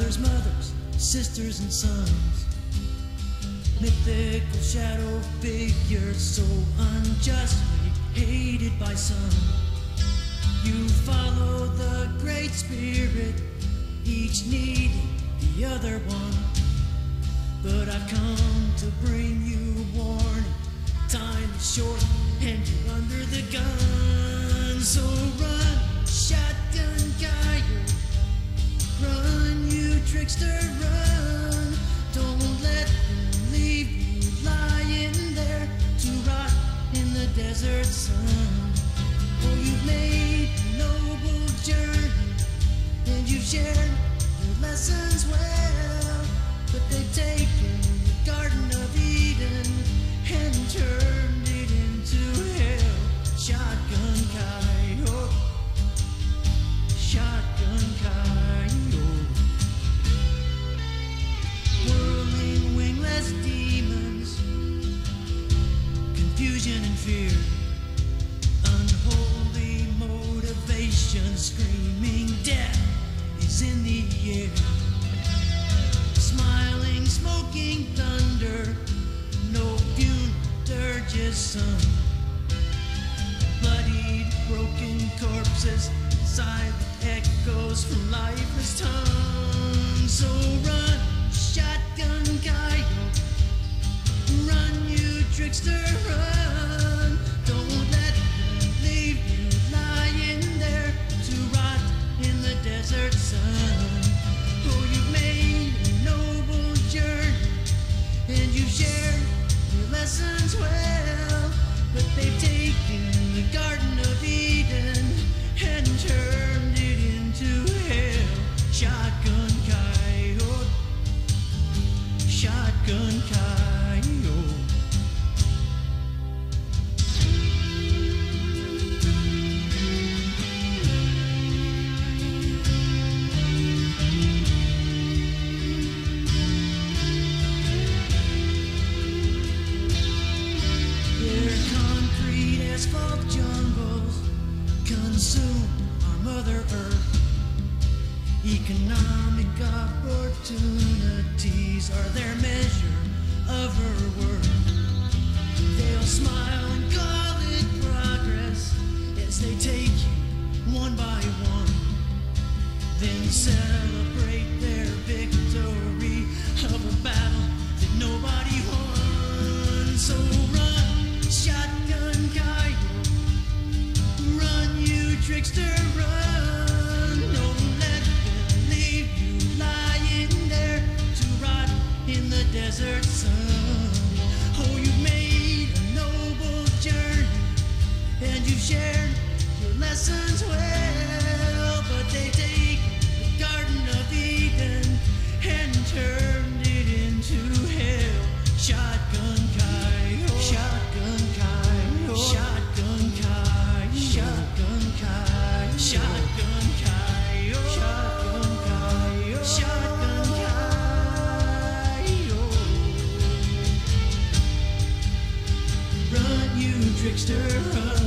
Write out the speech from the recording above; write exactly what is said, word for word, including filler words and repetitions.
fathers, mothers, sisters, and sons. Mythical shadow figures so unjustly hated by some. You follow the Great Spirit, each needing the other one. But I've come to bring you warning. Time is short and you're under the gun. So run, shotgun coyote. Run, you trickster, run. Don't let them leave you lying there to rot in the desert sun. Oh, you've made a noble journey and you've shared your lessons well, but they've taken the Garden of Eden and turned it into hell. Shotgun coyote, shotgun coyote. Whirling wingless demons, confusion and fear, unholy motivation, screaming death is in the air. Smiling, smoking thunder, no funeral dirges sun. Bloodied, broken corpses, silent echoes from lifeless tongues. So run, shotgun coyote, run, you trickster, run. Don't let them leave you lying there to rot in the desert sun. Oh, you've made a noble journey and you've shared your lessons well, but they've taken the Garden of Eden and turned it into hell. Shotgun coyote, shotgun coyote. Asphalt jungles consume our Mother Earth. Economic opportunities are their measure of her worth. They'll smile and call it progress as they take you one by one, then celebrate their victory of a battle that nobody won. So run, shotgun coyote, run, you trickster, run. Don't let them leave you lying there to rot in the desert sun. Oh, you've made a noble journey and you've shared your lessons well, but they take the Garden of Eden and turned it into hell. Shotgun coyote, shotgun coyote, shotgun coyote, shotgun coyote, shotgun coyote, shotgun coyote, shotgun coyote. Run, you trickster, run.